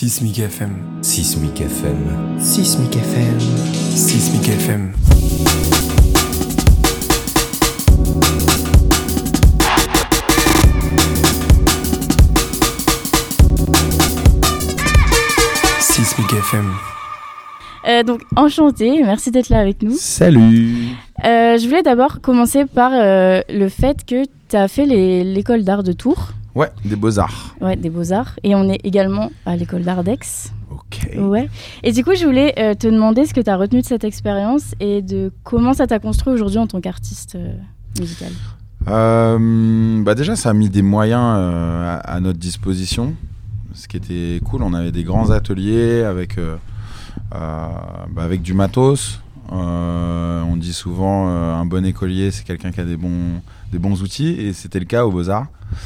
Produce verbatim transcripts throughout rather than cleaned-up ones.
Sismic F M. Sismic F M. Sismic F M. Sismic F M. Sismic F M. Euh, donc, enchanté, merci d'être là avec nous. Salut. Euh, je voulais d'abord commencer par euh, le fait que tu as fait les, l'école d'art de Tours. Ouais, des Beaux-Arts. Ouais, des Beaux-Arts. Et on est également à l'école d'art d'Aix. Ok. Ouais. Et du coup, je voulais euh, te demander ce que tu as retenu de cette expérience et de comment ça t'a construit aujourd'hui en tant qu'artiste euh, musical. Euh, bah déjà, ça a mis des moyens euh, à, à notre disposition. Ce qui était cool, on avait des grands ateliers avec, euh, euh, bah avec du matos. Euh, on dit souvent euh, un bon écolier, c'est quelqu'un qui a des bons, des bons outils, et c'était le cas aux Beaux-Arts.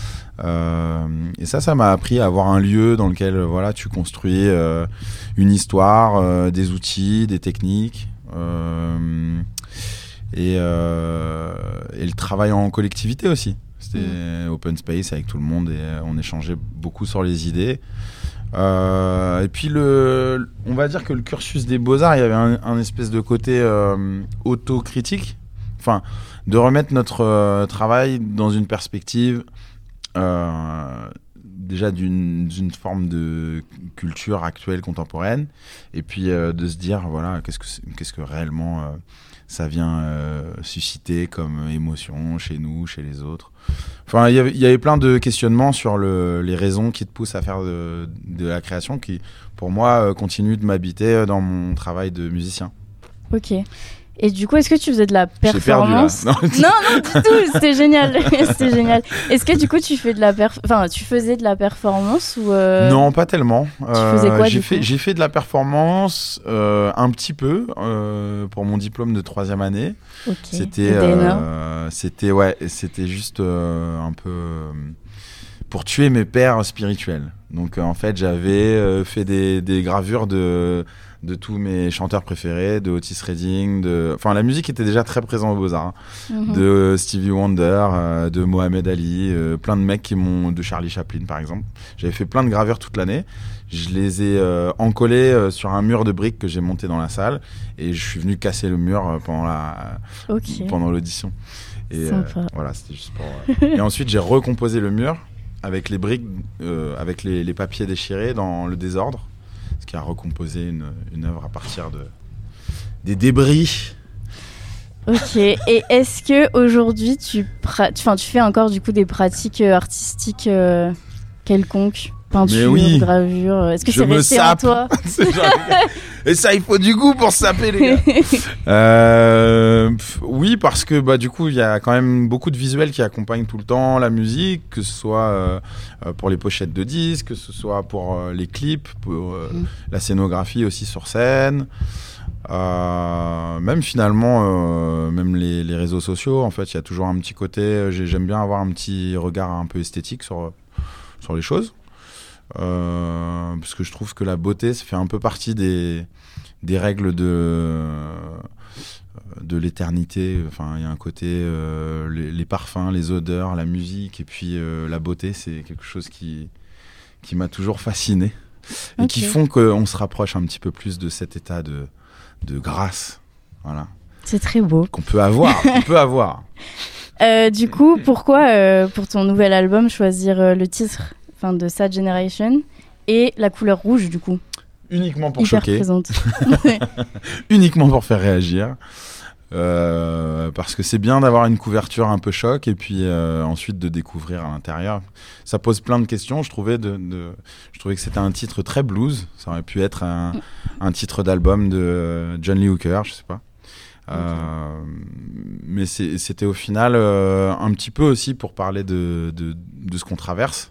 Euh, et ça, ça m'a appris à avoir un lieu dans lequel voilà, tu construis euh, une histoire, euh, des outils, des techniques, euh, et, euh, et le travail en collectivité aussi. C'était mmh. open space avec tout le monde et on échangeait beaucoup sur les idées. Euh, et puis, le, on va dire que le cursus des Beaux-Arts, il y avait un, un espèce de côté euh, autocritique, enfin, de remettre notre euh, travail dans une perspective Euh, déjà d'une, d'une forme de culture actuelle, contemporaine, et puis euh, de se dire, voilà, qu'est-ce que, qu'est-ce que réellement euh, ça vient euh, susciter comme émotion chez nous, chez les autres. Enfin, il y avait, il y avait plein de questionnements sur le, les raisons qui te poussent à faire de, de la création, qui, pour moi, euh, continuent de m'habiter dans mon travail de musicien. Ok. Et du coup, est-ce que tu faisais de la performance ? J'ai perdu, là. Non, non, du tout. C'était génial. C'était génial. Est-ce que du coup, tu fais de la perf... enfin, tu faisais de la performance ou euh... Non, pas tellement. Tu faisais quoi, euh, j'ai du fait, coup j'ai fait de la performance euh, un petit peu euh, pour mon diplôme de troisième année. Ok. C'était, euh, c'était ouais, c'était juste euh, un peu euh, pour tuer mes pères spirituels. Donc euh, en fait, j'avais euh, fait des, des gravures de de tous mes chanteurs préférés, de Otis Redding, de... Enfin, la musique était déjà très présente aux Beaux-Arts, hein. Mm-hmm. De Stevie Wonder, euh, de Mohamed Ali, euh, plein de mecs qui m'ont... de Charlie Chaplin, par exemple. J'avais fait plein de gravures toute l'année. Je les ai euh, encollées euh, sur un mur de briques que j'ai monté dans la salle, et je suis venu casser le mur euh, pendant, la... okay. pendant l'audition. Et euh, voilà, c'était juste pour... Euh... et ensuite, j'ai recomposé le mur avec les briques, euh, avec les, les papiers déchirés dans le désordre, ce qui a recomposé une, une œuvre à partir de, des débris. Ok, et est-ce que aujourd'hui tu, pra- tu, tu fais encore du coup des pratiques artistiques euh, quelconques, peinture, oui. gravure, est-ce que je c'est resté en toi? Et ça, il faut du goût pour se saper, les gars. euh, pff, oui, parce que bah, du coup, il y a quand même beaucoup de visuels qui accompagnent tout le temps la musique, que ce soit euh, pour les pochettes de disques, que ce soit pour euh, les clips, pour euh, mmh. la scénographie aussi sur scène. Euh, même finalement, euh, même les, les réseaux sociaux, en fait, il y a toujours un petit côté. J'aime bien avoir un petit regard un peu esthétique sur, sur les choses. Euh, parce que je trouve que la beauté, ça fait un peu partie des, des règles de, de l'éternité. Enfin, il y a un côté, euh, les, les parfums, les odeurs, la musique, et puis euh, la beauté, c'est quelque chose qui, qui m'a toujours fasciné. Et okay. qui font qu'on se rapproche un petit peu plus de cet état de, de grâce. Voilà. C'est très beau. Qu'on peut avoir, qu'on peut avoir. Euh, du coup, pourquoi, euh, pour ton nouvel album, choisir euh, le titre de Sad Generation et la couleur rouge du coup? Uniquement pour Hyper choquer. Présente. Uniquement pour faire réagir. Euh, parce que c'est bien d'avoir une couverture un peu choc et puis euh, ensuite de découvrir à l'intérieur. Ça pose plein de questions. Je trouvais, de, de, je trouvais que c'était un titre très blues. Ça aurait pu être un, un titre d'album de John Lee Hooker, je sais pas. Okay. Euh, mais c'est, c'était au final euh, un petit peu aussi pour parler de, de, de ce qu'on traverse.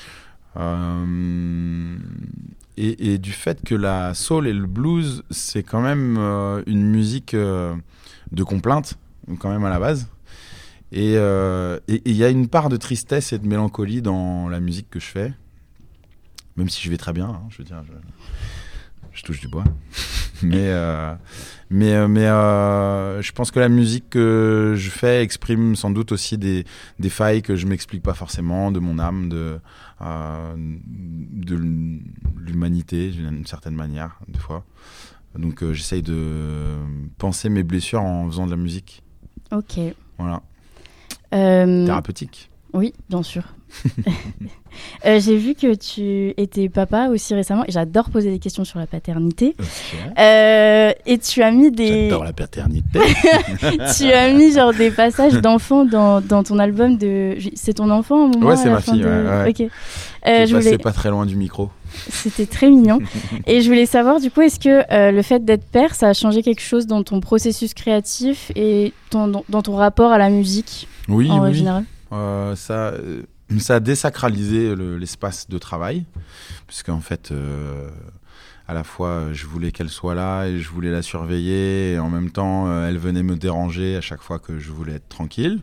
Euh, et, et du fait que la soul et le blues, c'est quand même euh, une musique euh, de complainte, quand même à la base. Et il euh, y a une part de tristesse et de mélancolie dans la musique que je fais, même si je vais très bien, hein, je veux dire, je, je touche du bois. mais euh, mais euh, mais euh, je pense que la musique que je fais exprime sans doute aussi des des failles que je m'explique pas forcément de mon âme, de euh, de l'humanité d'une certaine manière des fois. Donc euh, j'essaye de penser mes blessures en faisant de la musique. Ok. Voilà. Euh... Thérapeutique. Oui, bien sûr. euh, j'ai vu que tu étais papa aussi récemment et j'adore poser des questions sur la paternité. Okay. Euh, et tu as mis des. J'adore la paternité. Tu as mis genre des passages d'enfants dans, dans ton album de. C'est ton enfant au moment. Ouais, c'est ma fille. De... Ouais, ouais. Ok. Euh, je voulais... pas très loin du micro. C'était très mignon. Et je voulais savoir du coup, est-ce que euh, le fait d'être père, ça a changé quelque chose dans ton processus créatif et ton, dans, dans ton rapport à la musique oui, en oui. général? Euh, ça, ça a désacralisé le, l'espace de travail, puisqu'en fait, euh, à la fois, je voulais qu'elle soit là et je voulais la surveiller, et en même temps, euh, elle venait me déranger à chaque fois que je voulais être tranquille.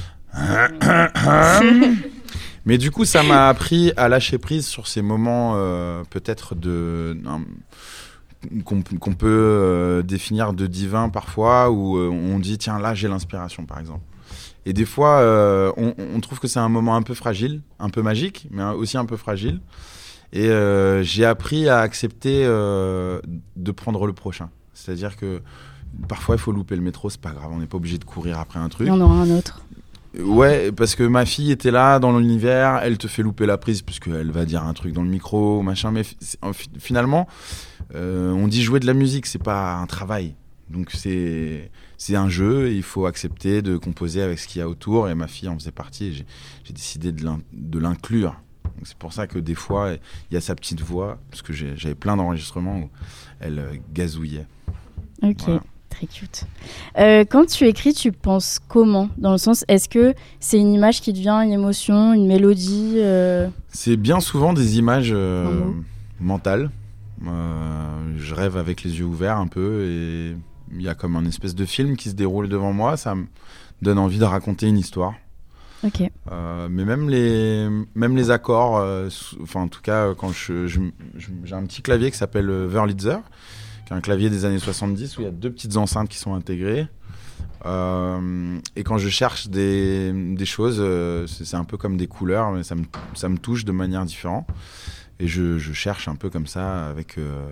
Mais du coup, ça m'a appris à lâcher prise sur ces moments, euh, peut-être de... Non, qu'on, qu'on peut euh, définir de divin parfois, où euh, on dit, tiens, là, j'ai l'inspiration, par exemple. Et des fois, euh, on, on trouve que c'est un moment un peu fragile, un peu magique, mais aussi un peu fragile. Et euh, j'ai appris à accepter euh, de prendre le prochain. C'est-à-dire que parfois, il faut louper le métro, c'est pas grave, on n'est pas obligé de courir après un truc. Il y en aura un autre. Ouais, parce que ma fille était là dans l'univers, elle te fait louper la prise puisqu'elle va dire un truc dans le micro, machin. Mais finalement, euh, on dit jouer de la musique, c'est pas un travail. Donc c'est, c'est un jeu, et il faut accepter de composer avec ce qu'il y a autour, et ma fille en faisait partie, et j'ai, j'ai décidé de, l'in, de l'inclure. Donc c'est pour ça que des fois, il y a sa petite voix, parce que j'ai, j'avais plein d'enregistrements où elle euh, gazouillait. Ok, voilà. Très cute. Euh, quand tu écris, tu penses comment ? Dans le sens, est-ce que c'est une image qui devient une émotion, une mélodie euh... C'est bien souvent des images euh, mentales. Euh, je rêve avec les yeux ouverts un peu, et il y a comme un espèce de film qui se déroule devant moi, ça me donne envie de raconter une histoire. Ok. Euh, mais même les, même les accords, euh, enfin en tout cas quand je, je, je, j'ai un petit clavier qui s'appelle Wurlitzer, qui est un clavier des années soixante-dix où il y a deux petites enceintes qui sont intégrées. Euh, et quand je cherche des, des choses, euh, c'est, c'est un peu comme des couleurs, mais ça me, ça me touche de manière différente. Et je, je cherche un peu comme ça avec... Euh,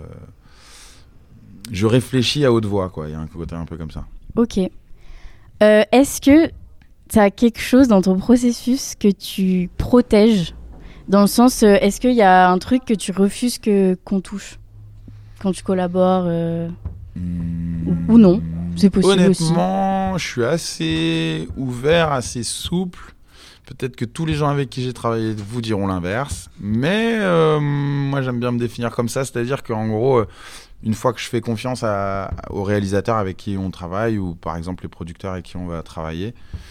je réfléchis à haute voix, quoi. Il y a un côté un peu comme ça. Ok. Euh, est-ce que tu as quelque chose dans ton processus que tu protèges ? Dans le sens, euh, est-ce qu'il y a un truc que tu refuses que, qu'on touche quand tu collabores euh, mmh, ou, ou non ? C'est possible honnêtement, aussi. Honnêtement, je suis assez ouvert, assez souple. Peut-être que tous les gens avec qui j'ai travaillé vous diront l'inverse. Mais euh, moi, j'aime bien me définir comme ça. C'est-à-dire qu'en gros... Euh, une fois que je fais confiance à, aux réalisateurs avec qui on travaille, ou par exemple les producteurs avec qui on va travailler,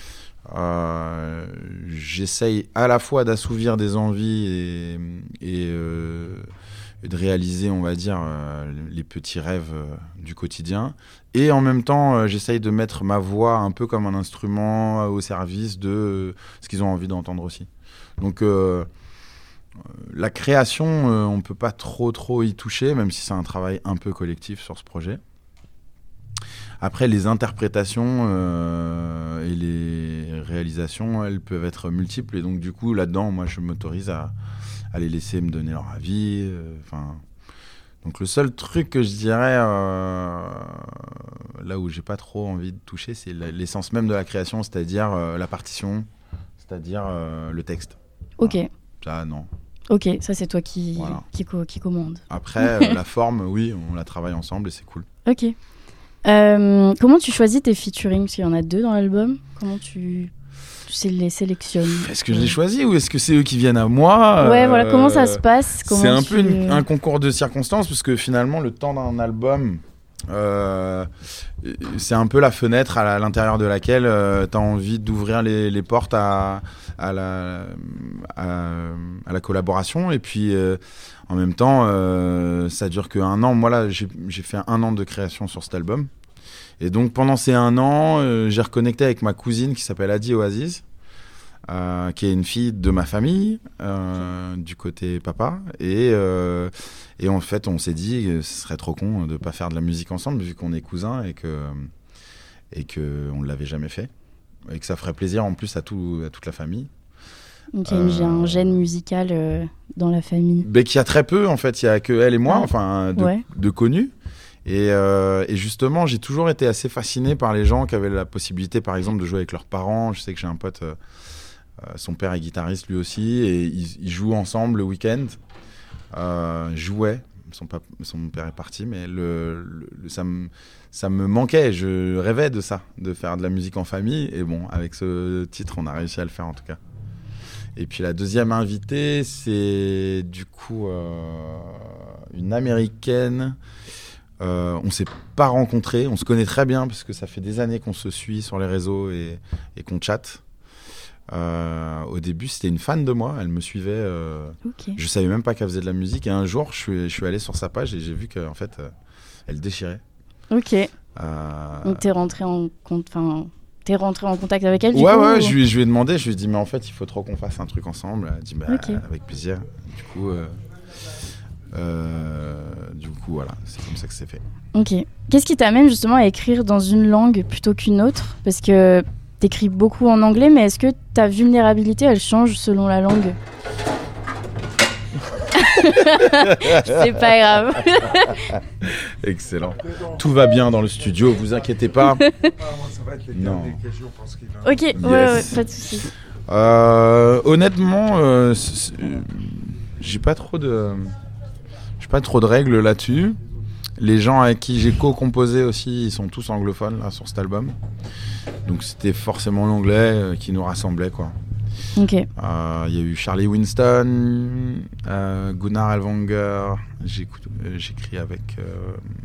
euh, j'essaye à la fois d'assouvir des envies et, et, euh, et de réaliser, on va dire, euh, les petits rêves euh, du quotidien. Et en même temps, euh, j'essaye de mettre ma voix un peu comme un instrument au service de euh, ce qu'ils ont envie d'entendre aussi. Donc... Euh, La création, euh, on ne peut pas trop trop y toucher, même si c'est un travail un peu collectif sur ce projet. Après, les interprétations euh, et les réalisations, elles peuvent être multiples. Et donc, du coup, là-dedans, moi, je m'autorise à, à les laisser me donner leur avis. Enfin, euh, donc, le seul truc que je dirais, euh, là où j'ai pas trop envie de toucher, c'est l'essence même de la création, c'est-à-dire euh, la partition, c'est-à-dire euh, le texte. Ok. Voilà. Ça, non. Ok, ça c'est toi qui, voilà. qui, co- qui commande. Après, euh, la forme, oui, on la travaille ensemble et c'est cool. Ok. Euh, comment tu choisis tes featuring ? Parce qu'il y en a deux dans l'album. Comment tu, tu les sélectionnes ? Est-ce que je les choisis ou est-ce que c'est eux qui viennent à moi ? Ouais, euh, voilà, comment ça euh, se passe ? Comment C'est un tu... peu une, un concours de circonstances, parce que finalement, le temps d'un album... Euh, c'est un peu la fenêtre à l'intérieur de laquelle euh, tu as envie d'ouvrir les, les portes à, à, la, à, à la collaboration. Et puis euh, en même temps, euh, ça dure qu'un an. Moi là, j'ai, j'ai fait un an de création sur cet album. Et donc pendant ces un an, euh, j'ai reconnecté avec ma cousine qui s'appelle Adi Oasis. euh, qui est une fille de ma famille, euh, du côté papa. Et, euh, et en fait, on s'est dit que ce serait trop con de ne pas faire de la musique ensemble, vu qu'on est cousins et que, et que on ne l'avait jamais fait. Et que ça ferait plaisir en plus à, tout, à toute la famille. Donc il y a euh... un gène musical euh, dans la famille. Mais qu'il y a très peu, en fait. Il n'y a que elle et moi, ah. enfin, de, ouais. de connus. Et, euh, et justement, j'ai toujours été assez fasciné par les gens qui avaient la possibilité, par exemple, de jouer avec leurs parents. Je sais que j'ai un pote, euh, son père est guitariste lui aussi, et ils, ils jouent ensemble le week-end. Euh, jouaient. Son, pap- son père est parti, mais le, le, le, ça, me, ça me manquait. Je rêvais de ça, de faire de la musique en famille. Et bon, avec ce titre, on a réussi à le faire en tout cas. Et puis la deuxième invitée, c'est du coup euh, une américaine. Euh, on ne s'est pas rencontrés, on se connaît très bien parce que ça fait des années qu'on se suit sur les réseaux et, et qu'on chatte. Euh, au début, c'était une fan de moi, elle me suivait. Euh, okay. Je savais même pas qu'elle faisait de la musique. Et un jour, je suis, je suis allé sur sa page et j'ai vu qu'en fait, euh, elle déchirait. Ok. Euh... Donc t'es rentré en compte, enfin. T'es rentré en contact avec elle du ouais, coup, ouais, ouais, ou... je, lui, je lui ai demandé, je lui ai dit, mais en fait, il faut trop qu'on fasse un truc ensemble. Elle a dit, bah, okay. avec plaisir. Du coup, euh, euh, du coup, voilà, c'est comme ça que c'est fait. Ok. Qu'est-ce qui t'amène justement à écrire dans une langue plutôt qu'une autre ? Parce que t'écris beaucoup en anglais, mais est-ce que ta vulnérabilité, elle change selon la langue ? C'est pas grave. Excellent. Tout va bien dans le studio, vous inquiétez pas. Non. Ok, yes. ouais, ouais, pas de soucis. Euh, honnêtement, euh, c'est, c'est, j'ai pas trop de, j'ai pas trop de règles là-dessus. Les gens avec qui j'ai co-composé aussi, ils sont tous anglophones là sur cet album. Donc c'était forcément l'anglais qui nous rassemblait, quoi. Ok. Il euh, y a eu Charlie Winston, euh, Gunnar Elvanger, j'écoute, euh, j'écris avec, euh,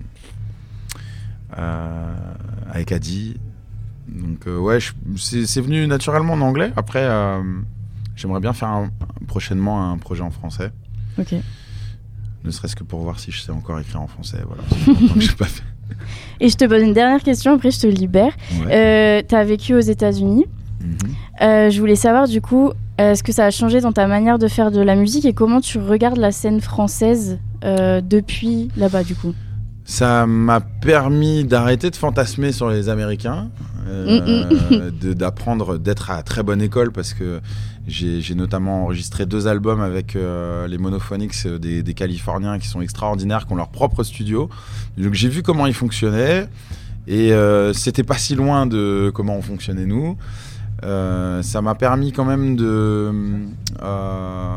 euh, avec Adi. Donc euh, ouais, je, c'est, c'est venu naturellement en anglais. Après, euh, j'aimerais bien faire un, prochainement un projet en français. Ok. Ne serait-ce que pour voir si je sais encore écrire en français. Voilà, ça fait longtemps que j'ai pas fait. Et je te pose une dernière question, après je te libère. Ouais. Euh, t'as vécu aux États-Unis. Mm-hmm. Euh, je voulais savoir du coup, est-ce que ça a changé dans ta manière de faire de la musique et comment tu regardes la scène française euh, depuis là-bas du coup ? Ça m'a permis d'arrêter de fantasmer sur les Américains, euh, de, d'apprendre, d'être à très bonne école parce que j'ai, j'ai notamment enregistré deux albums avec euh, les Monophonics des, des Californiens qui sont extraordinaires, qui ont leur propre studio. Donc j'ai vu comment ils fonctionnaient et euh, c'était pas si loin de comment on fonctionnait nous. Euh, ça m'a permis quand même de euh,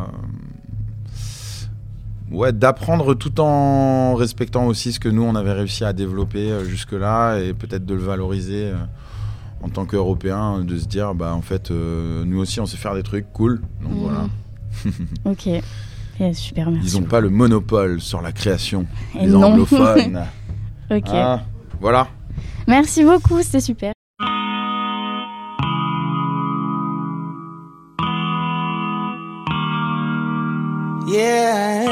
ouais, d'apprendre tout en respectant aussi ce que nous on avait réussi à développer euh, jusque-là et peut-être de le valoriser euh, en tant qu'Européens, de se dire bah en fait euh, nous aussi on sait faire des trucs cool. Donc mmh. voilà. Ok. Yeah, super, merci. Ils n'ont pas le monopole sur la création, et les non. anglophones. Ok. Ah, voilà. Merci beaucoup, c'était super. Yeah.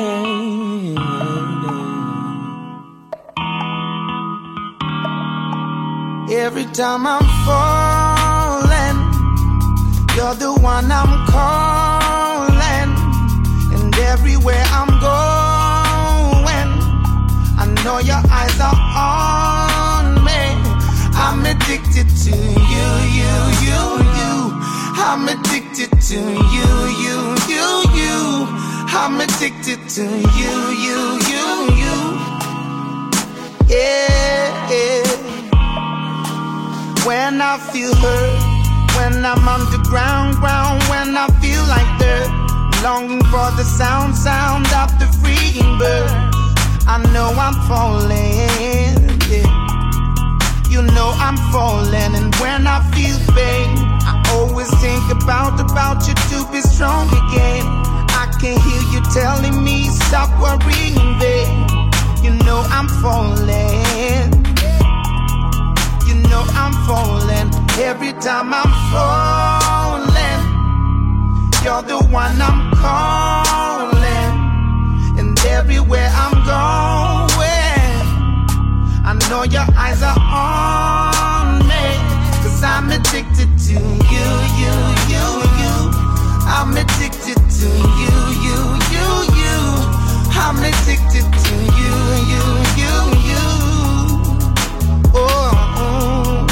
Every time I'm falling, you're the one I'm calling. And everywhere I'm going, I know your eyes are on me. I'm addicted to you, you, you, you. I'm addicted to you, you, you, you. I'm addicted to you, you, you, you. Yeah, yeah. When I feel hurt, when I'm underground, ground, when I feel like dirt, longing for the sound, sound of the freeing bird. I know I'm falling, yeah. You know I'm falling, and when I feel pain, I always think about, about you to be strong again. I can hear you telling me stop worrying, babe. You know I'm falling. You know I'm falling. Every time I'm falling, you're the one I'm calling. And everywhere I'm going, I know your eyes are on me. Cause I'm I'm addicted to you, you, you, you. I'm addicted to you, you, you, you. I'm addicted to you, you, you, you. Oh, oh.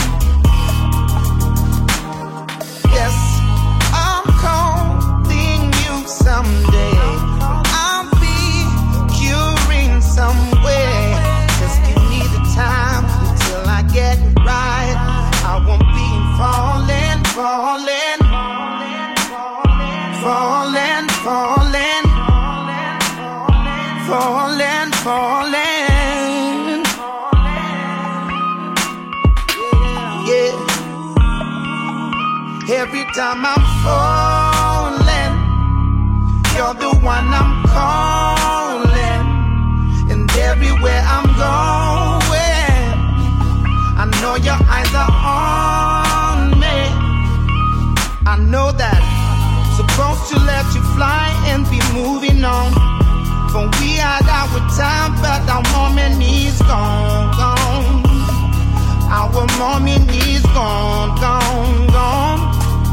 Yes, I'm calling you someday. I'll be curing some way. Just give me the time until I get it right. I won't be falling, falling, falling, falling, falling, falling. Yeah. Every time I'm falling, you're the one I'm calling. And everywhere I'm going, I know your eyes are on me. I know that I'm supposed to let you fly and be moving on. But we had our time, but our moment is gone, gone. Our moment is gone, gone, gone.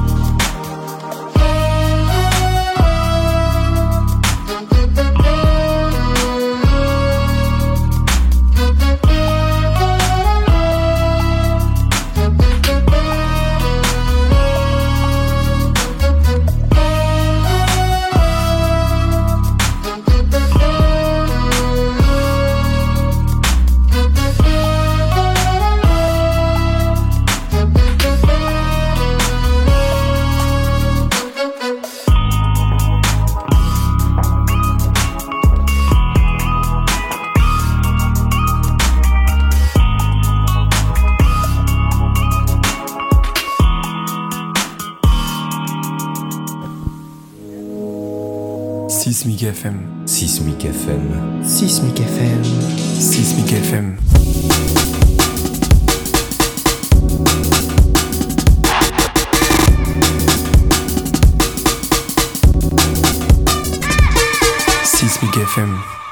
Sismic F M. Sismic F M. Sismic F M. Sismic F M. Sismic F M.